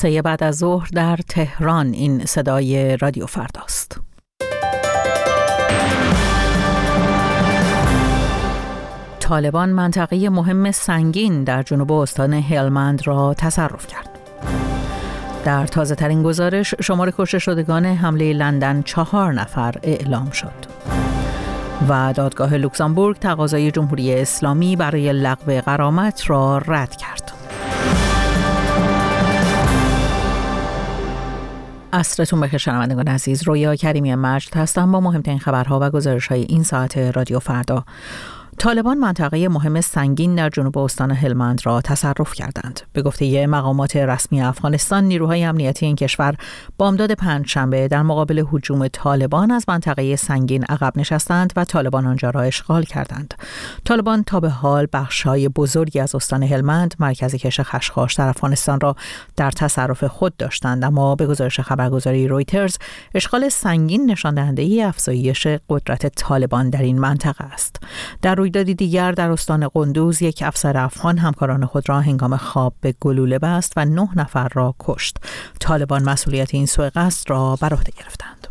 3 بعد از ظهر در تهران. این صدای رادیو فرداست. طالبان منطقه مهم سنگین در جنوب استان هلمند را تصرف کرد. در تازه ترین گزارش شمار کشته شدگان حمله لندن 4 نفر اعلام شد. و دادگاه لوکزامبورگ تقاضای جمهوری اسلامی برای لغو غرامت را رد کرد. عصرتون بخیر شنوندگان عزیز، رویا کریمی مجد هستم با مهمترین خبرها و گزارش‌های این ساعت رادیو فردا. طالبان منطقه مهم سنگین در جنوب استان هلمند را تصرف کردند. به گفته مقامات رسمی افغانستان، نیروهای امنیتی این کشور بامداد پنجشنبه در مقابل هجوم طالبان از منطقه سنگین عقب نشستند و طالبان آنجا را اشغال کردند. طالبان تا به حال بخش‌های بزرگی از استان هلمند، مرکز کش خشخاش در افغانستان را در تصرف خود داشتند، اما به گزارش خبرگزاری رویترز، اشغال سنگین نشان دهنده افزایش قدرت طالبان در این منطقه است. در رویدادی دیگر در استان قندوز، یک افسر افغان همکاران خود را هنگام خواب به گلوله بست و 9 نفر را کشت. طالبان مسئولیت این سوء قصد را بر عهده گرفتند.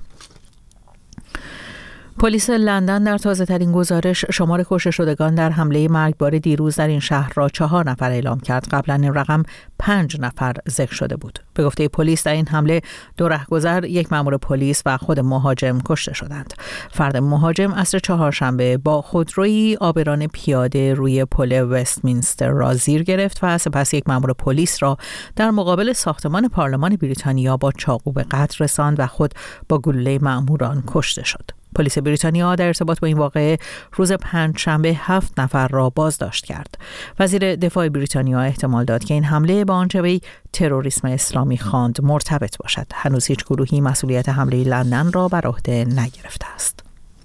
پلیس لندن در تازه ترین گزارش شمار کشته شدگان در حمله مرگبار دیروز در این شهر را 4 نفر اعلام کرد. قبلا این رقم 5 نفر ذکر شده بود. به گفته پلیس در این حمله 2 رهگذر، 1 مأمور پلیس و خود مهاجم کشته شدند. فرد مهاجم عصر چهارشنبه با خودروی عابران پیاده روی پل وستمینستر را زیر گرفت و سپس 1 مأمور پلیس را در مقابل ساختمان پارلمان بریتانیا با چاقو به قتل رساند و خود با گلوله مأموران کشته شد. پلیس بریتانیا در ارتباط با این واقعه روز پنجشنبه 7 نفر را بازداشت کرد. وزیر دفاع بریتانیا احتمال داد که این حمله با آنچه به تروریسم اسلامی خواند مرتبط باشد. هنوز هیچ گروهی مسئولیت حمله لندن را بر عهده نگرفته است.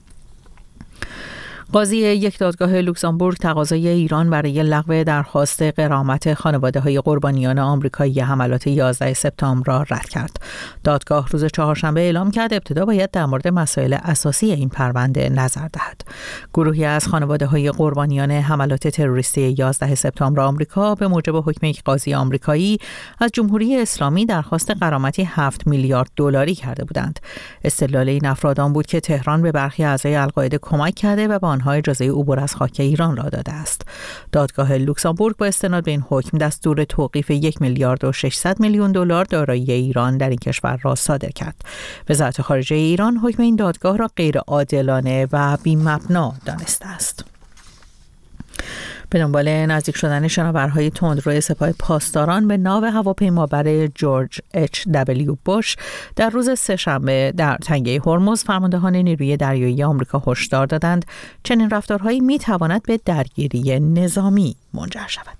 قاضی یک دادگاه لوکزامبورگ تقاضای ایران برای لغو درخواست غرامت خانواده‌های قربانیان آمریکایی حملات 11 سپتامبر را رد کرد. دادگاه روز چهارشنبه اعلام کرد ابتدا باید در مورد مسائل اساسی این پرونده نظر دهد. گروهی از خانواده‌های قربانیان حملات تروریستی 11 سپتامبر آمریکا به موجب حکم یک قاضی آمریکایی از جمهوری اسلامی درخواست غرامتی 7 میلیارد دلاری کرده بودند. استدلال این افراد آن بود که تهران به برخی اعضای القاعده کمک کرده و آنها اجازه عبور از خاک ایران را داده است. دادگاه لوکزامبورگ با استناد به این حکم دستور توقیف 1 میلیارد و 600 میلیون دلار دارایی ایران در این کشور را صادر کرد. وزارت خارجه ایران حکم این دادگاه را غیر عادلانه و بی‌مبنا دانسته است. به دنبال نزدیک شدن شناورهای تندرو سپاه پاسداران به ناو هواپیمابر جورج اچ.دبلیو. بوش در روز سه‌شنبه در تنگه هرمز، فرماندهان نیروی دریایی آمریکا هشدار دادند چنین رفتارهایی می‌تواند به درگیری نظامی منجر شود.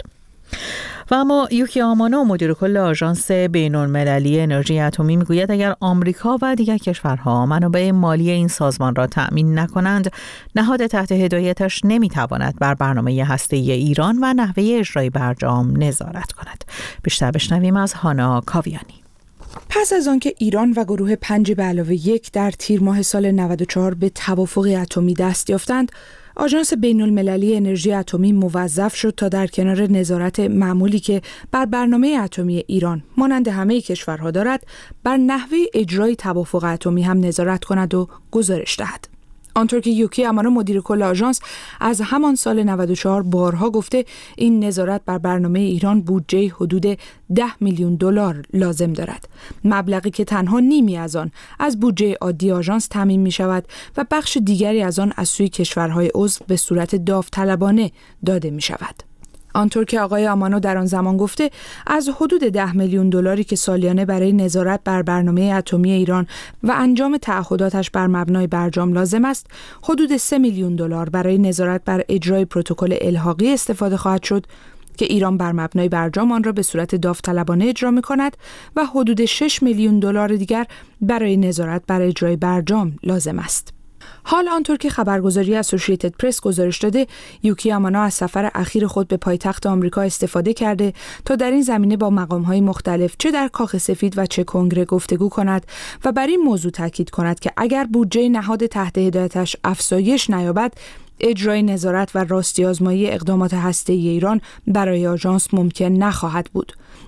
و اما یوکی آمانو، مدیر کل آژانس بین‌المللی انرژی اتمی، میگوید اگر آمریکا و دیگر کشورها منابع مالی این سازمان را تأمین نکنند، نهاد تحت هدایتش نمیتواند بر برنامه هسته‌ای ایران و نحوه اجرای برجام نظارت کند. بیشتر بشنویم از هانا کاویانی. پس از آنکه ایران و گروه 5+1 در تیر ماه سال 94 به توافق اتمی دست یافتند، آژانس بین‌المللی انرژی اتمی موظف شد تا در کنار نظارت معمولی که بر برنامه اتمی ایران مانند همه کشورها دارد، بر نحوه اجرای توافق اتمی هم نظارت کند و گزارش دهد. آنطور که یوکی آمانو، مدیر کل آژانس، از همان سال 94 بارها گفته، این نظارت بر برنامه ایران بودجه حدود 10 میلیون دلار لازم دارد. مبلغی که تنها نیمی از آن از بودجه عادی آژانس تامین می شود و بخش دیگری از آن از سوی کشورهای عضو به صورت داوطلبانه داده می شود. آنطور که آقای آمانو در آن زمان گفته، از حدود 10 میلیون دلاری که سالیانه برای نظارت بر برنامه اتمی ایران و انجام تعهداتش بر مبنای برجام لازم است، حدود 3 میلیون دلار برای نظارت بر اجرای پروتکل الحاقی استفاده خواهد شد که ایران بر مبنای برجام آن را به صورت داوطلبانه اجرا می‌کند و حدود 6 میلیون دلار دیگر برای نظارت بر اجرای برجام لازم است. حال آنطور که خبرگزاری اسوسییتد پرس گزارش داده، یوکی آمانو از سفر اخیر خود به پایتخت آمریکا استفاده کرده تا در این زمینه با مقام‌های مختلف چه در کاخ سفید و چه کنگره گفتگو کند و بر این موضوع تاکید کند که اگر بودجه نهاد تحت هدایتش افزایش نیابد، اجرای نظارت و راستی آزمایی اقدامات هسته‌ای ایران برای آژانس ممکن نخواهد بود.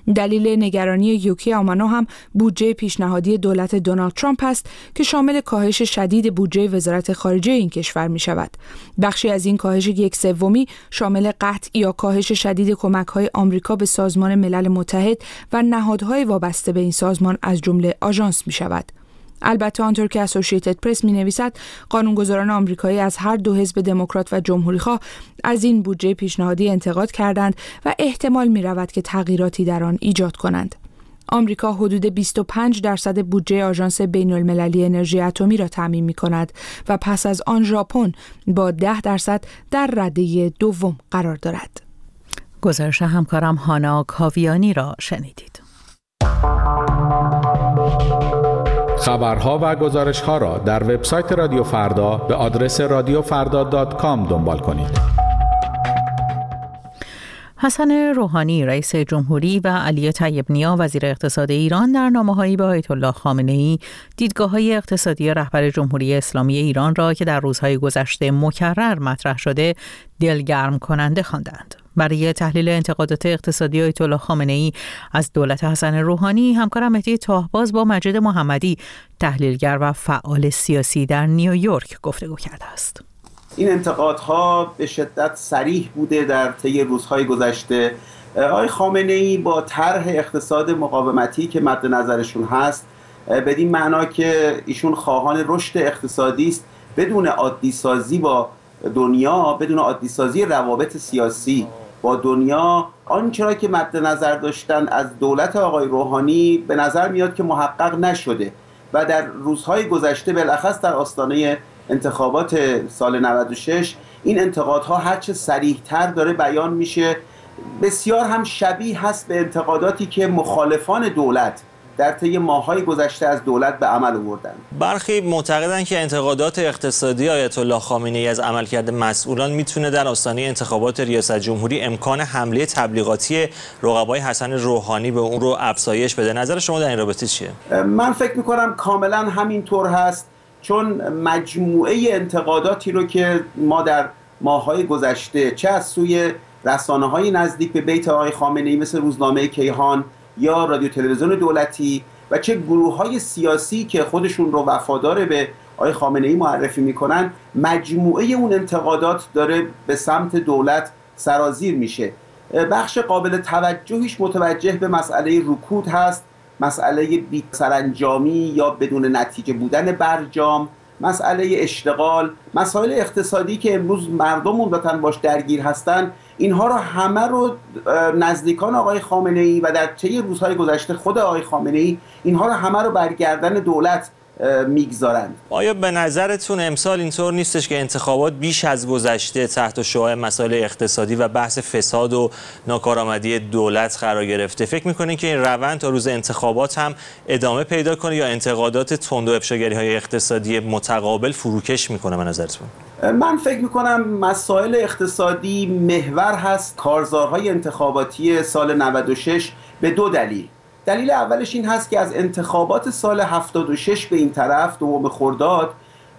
دلیل نگرانی یوکی آمانو هم بودجه پیشنهادی دولت دونالد ترامپ است که شامل کاهش شدید بودجه وزارت خارجه این کشور می شود. بخشی از این کاهش 1/3 شامل قطع یا کاهش شدید کمک‌های آمریکا به سازمان ملل متحد و نهادهای وابسته به این سازمان از جمله آژانس می شود. البته آنطور که اسوسییتد پرس می‌نویسد قانونگذاران آمریکایی از هر دو حزب دموکرات و جمهوری‌خواه از این بودجه پیشنهادی انتقاد کردند و احتمال می‌رود که تغییراتی در آن ایجاد کنند. آمریکا حدود 25% بودجه آژانس بین‌المللی انرژی اتمی را تامین می‌کند و پس از آن ژاپن با 10% در رده دوم قرار دارد. گزارش همکارم هانا کاویانی را شنیدید. خبرها و گزارش‌ها را در وبسایت رادیو فردا به آدرس radiofarda.com دنبال کنید. حسن روحانی رئیس جمهوری و علی طیب نیا وزیر اقتصاد ایران در نامه‌هایی به آیت الله خامنه‌ای دیدگاه‌های اقتصادی رهبر جمهوری اسلامی ایران را که در روزهای گذشته مکرر مطرح شده دلگرم کننده خواندند. برای تحلیل انتقادات اقتصادی آیت الله خامنه‌ای از دولت حسن روحانی، همکارم مهدی طاهباز با مجید محمدی تحلیلگر و فعال سیاسی در نیویورک گفتگو کرده است. این انتقادها به شدت صریح بوده در طی روزهای گذشته. آقای خامنه‌ای با طرح اقتصاد مقاومتی که مد نظرشون هست، بدین معنا که ایشون خواهان رشد اقتصادی است بدون عادی سازی با دنیا، بدون عادی سازی روابط سیاسی با دنیا، آنچه را که مد نظر داشتن از دولت آقای روحانی به نظر میاد که محقق نشده و در روزهای گذشته بالاخص در آستانه انتخابات سال 96 این انتقادها هرچه صریح‌تر داره بیان میشه. بسیار هم شبیه هست به انتقاداتی که مخالفان دولت در طی ماه‌های گذشته از دولت به عمل آوردند. برخی معتقدند که انتقادات اقتصادی آیت الله خامنه‌ای از عملکرد مسئولان میتونه در آستانه انتخابات ریاست جمهوری امکان حمله تبلیغاتی رقبای حسن روحانی به اون رو افزایش بده. نظر شما در این رابطه چیه؟ من فکر می‌کنم کاملا همینطور هست، چون مجموعه انتقاداتی رو که ما در ماه‌های گذشته چه از سوی رسانه‌های نزدیک به بیت آقای خامنه‌ای مثل روزنامه کیهان یا رادیو تلویزیون دولتی و چه گروه‌های سیاسی که خودشون رو وفادار به آقای خامنه‌ای معرفی می‌کنن، مجموعه اون انتقادات داره به سمت دولت سرازیر میشه. بخش قابل توجهیش متوجه به مسئله رکود هست، مسئله بی سرانجامی یا بدون نتیجه بودن برجام، مسئله اشتغال، مسائل اقتصادی که امروز مردم عمدتاً باش درگیر هستن. اینها رو همه رو نزدیکان آقای خامنه‌ای و در طی روزهای گذشته خود آقای خامنه‌ای اینها رو همه رو بر گردن دولت میگذارند. آیا به نظرتون امسال اینطور نیستش که انتخابات بیش از گذشته تحت شعاع مسائل اقتصادی و بحث فساد و ناکارآمدی دولت قرار گرفته؟ فکر می‌کنید که این روند تا روز انتخابات هم ادامه پیدا کنه یا انتقادات تند و افشاگری‌های اقتصادی متقابل فروکش میکنه به نظرتون؟ من فکر میکنم مسائل اقتصادی محور هست کارزارهای انتخاباتی سال 96 به دو دلیل. دلیل اولش این هست که از انتخابات سال 76 به این طرف، دوم خرداد،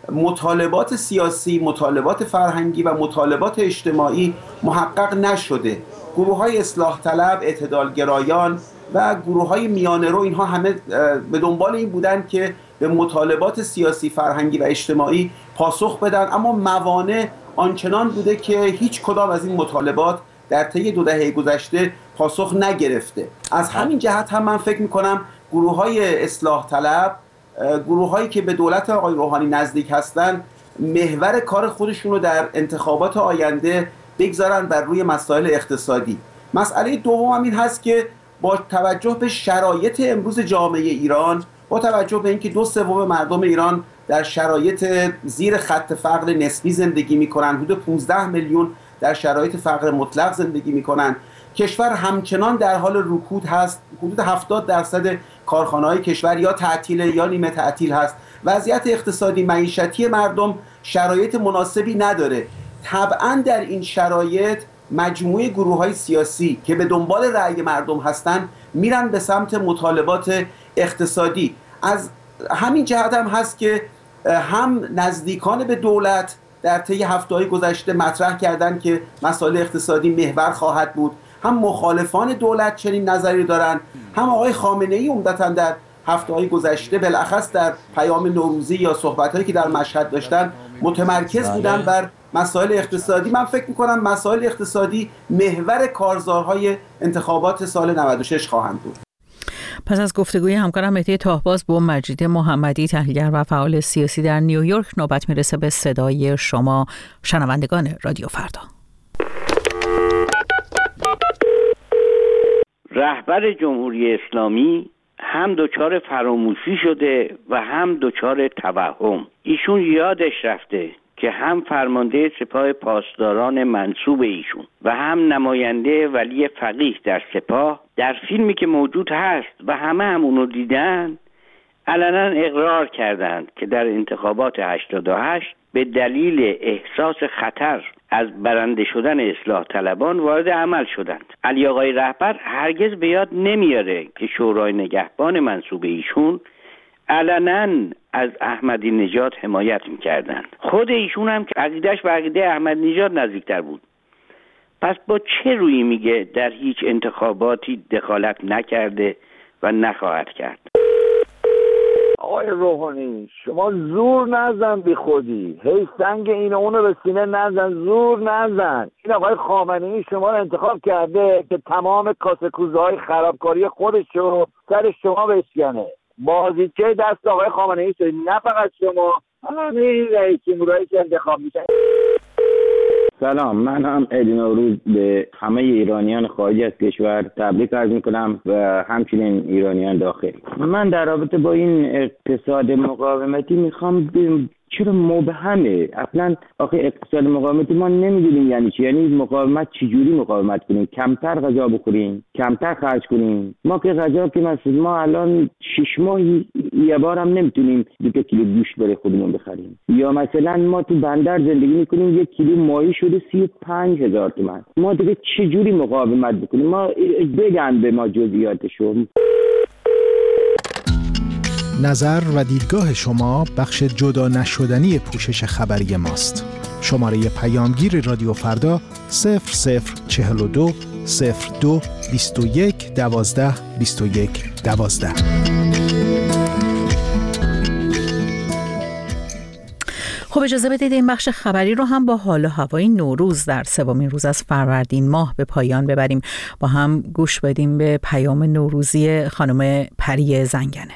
مطالبات سیاسی، مطالبات فرهنگی و مطالبات اجتماعی محقق نشده. گروه‌های اصلاح طلب، اعتدالگرایان و گروه‌های میانه رو، اینها همه به دنبال این بودن که به مطالبات سیاسی، فرهنگی و اجتماعی پاسخ بدن، اما موانع آنچنان بوده که هیچ کدام از این مطالبات در طی 2 دهه گذشته پاسخ نگرفته. از همین جهت هم من فکر می‌کنم گروه‌های اصلاح طلب، گروه‌هایی که به دولت آقای روحانی نزدیک هستند، محور کار خودشون رو در انتخابات آینده بگذارن بر روی مسائل اقتصادی. مسئله دوم هم این هست که با توجه به شرایط امروز جامعه ایران، با توجه به اینکه 2/3 مردم ایران در شرایط زیر خط فقر نسبی زندگی می‌کنن، حدود 15 میلیون در شرایط فقر مطلق زندگی می‌کنن، کشور همچنان در حال رکود هست، حدود 70% کارخانه‌های کشور یا تعطیل یا نیمه تعطیل هست. وضعیت اقتصادی معیشتی مردم شرایط مناسبی نداره. طبعاً در این شرایط مجموعه گروه‌های سیاسی که به دنبال رأی مردم هستند میرن به سمت مطالبات اقتصادی. از همین جهت هم هست که هم نزدیکان به دولت در طی هفته‌های گذشته مطرح کردن که مسائل اقتصادی محور خواهد بود، هم مخالفان دولت چنین نظری دارن، هم آقای خامنه‌ای عمدتاً در هفته‌های گذشته بالاخص در پیام نوروزی یا صحبت‌هایی که در مشهد داشتن متمرکز بودن بر مسائل اقتصادی. من فکر می‌کنم مسائل اقتصادی محور کارزارهای انتخابات سال 96 خواهند بود. پس از گفتگوی همکارم مهدی تاهباز با مجید محمدی، تحلیلگر و فعال سیاسی در نیویورک، نوبت میرسه به صدای شما شنوندگان رادیو فردا. رهبر جمهوری اسلامی هم دچار فراموشی شده و هم دچار توهم. ایشون یادش رفته که هم فرمانده سپاه پاسداران منصوب ایشون و هم نماینده ولی فقیه در سپاه در فیلمی که موجود هست و همه اونو دیدن علنا اقرار کردند که در انتخابات 88 به دلیل احساس خطر از برنده شدن اصلاح طلبان وارد عمل شدند. علی آقای رهبر هرگز به یاد نمیاره که شورای نگهبان منصوب ایشون علنا از احمدی نژاد حمایت میکردند. خود ایشون هم که عقیدهش به عقیده احمدی نژاد نزدیکتر بود. پس با چه رویی میگه در هیچ انتخاباتی دخالت نکرده و نخواهد کرد؟ آقای روحانی شما زور نزن بی خودی، هی سنگ این اونو به سینه نزن، زور نزن. این آقای خامنه‌ای شما رو انتخاب کرده که تمام کاسه کوزه های خرابکاری خودشو سر شما بشکنه. بازیچه دست آقای خامنه‌ای شدید، نه فقط شما، همه رئیس جمهورایی که انتخاب میشن. سلام، من هم عید نوروز به همه ایرانیان خارج از کشور تبریک عرض میکنم و همچنین ایرانیان داخل. من در رابطه با این اقتصاد مقاومتی میخوام چرا مبهمه؟ اصلا آخه اقتصاد مقاومتی ما نمیدونیم یعنی چی. یعنی مقاومت چجوری مقاومت کنیم؟ کمتر غذا بخوریم، کمتر خرج کنیم. ما که غذا که مثلا ما الان 6 ماه یه بار هم نمیتونیم 2 کیلو گوشت برای خودمون بخریم. یا مثلا ما تو بندر زندگی میکنیم 1 کیلو ماهی شده 35,000 تومان. ما دیگه چجوری مقاومت بکنیم؟ ما بگن به ما جزئیاتشو. نظر و دیدگاه شما بخش جدا نشدنی پوشش خبری ماست. شماره پیامگیر رادیو فردا 0042 02 21 12 21 12. خب اجازه بدید این بخش خبری رو هم با حال و هوای نوروز در 3مین روز از فروردین ماه به پایان ببریم. با هم گوش بدیم به پیام نوروزی خانم پری زنگنه.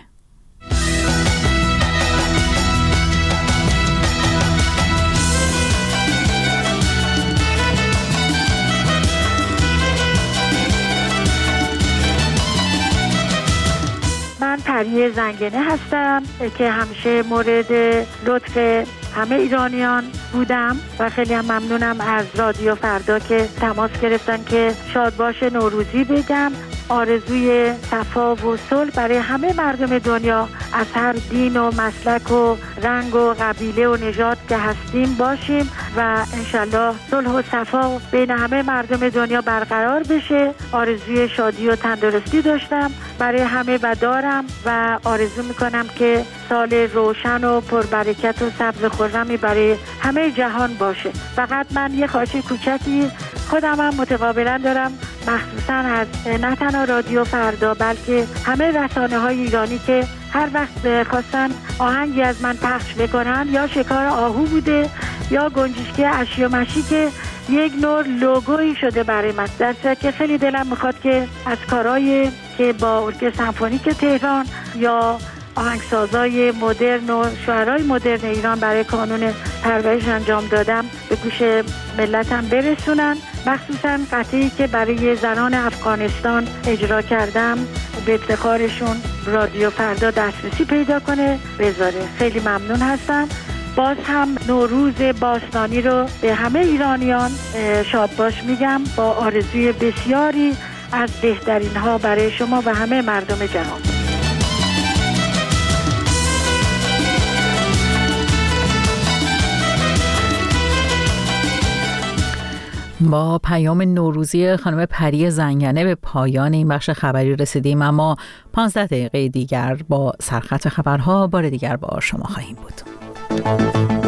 من پری زنگنه هستم که همیشه مورد لطف همه ایرانیان بودم و خیلی هم ممنونم از رادیو فردا که تماس گرفتن که شادباش نوروزی بگم. آرزوی صفا و صلح برای همه مردم دنیا از هر دین و مسلک و رنگ و قبیله و نژاد که هستیم باشیم و انشالله صلح و صفا بین همه مردم دنیا برقرار بشه. آرزوی شادی و تندرستی داشتم برای همه و دارم و آرزو میکنم که سال روشن و پربرکت و سبز خرمی برای همه جهان باشه. فقط من یه خواهش کوچکی خودم هم متقابلا دارم، مخصوصا از نه تنها رادیو فردا بلکه همه رسانه‌های ایرانی که هر وقت خواستن آهنگی از من پخش بکنن، یا شکار آهو بوده یا گنجشکی اشی و مشی که یک نوع لوگویی شده برای من، در صورتی که خیلی دلم میخواد که از کارهای که با ارکستر سمفونیک تهران یا آهنگسازای مدرن و شاعرای مدرن ایران برای کانون پرورش انجام دادم به گوش ملتم برسونن. مخصوصا قطعی که برای زنان افغانستان اجرا کردم به افتخارشون رادیو فردا دسترسی پیدا کنه بذاره. خیلی ممنون هستم. باز هم نوروز باستانی رو به همه ایرانیان شادباش میگم با آرزوی بسیاری از بهترین ها برای شما و همه مردم جهان. با پیام نوروزی خانم پری زنگنه به پایان این بخش خبری رسیدیم، اما 15 دقیقه دیگر با سرخط خبرها بار دیگر با شما خواهیم بود.